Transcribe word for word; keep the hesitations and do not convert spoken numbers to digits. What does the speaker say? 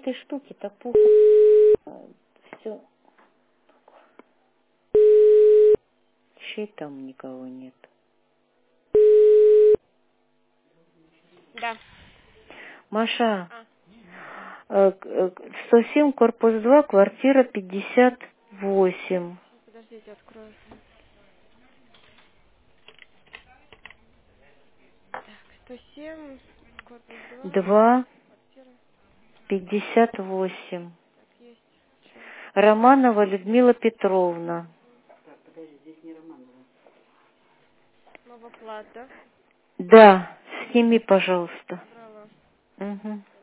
этой штуки-то пухо. Все. Чей там никого нет. Да. Маша, А, э, к- э, сто семь, корпус два, квартира пятьдесят восемь. подождите, открою. Так, сто семь, корпус два, два, квартира. пятьдесят восемь. Так, есть. Что? Романова Людмила Петровна. Новоплат, да? Да, сними, пожалуйста. Набрала. Угу.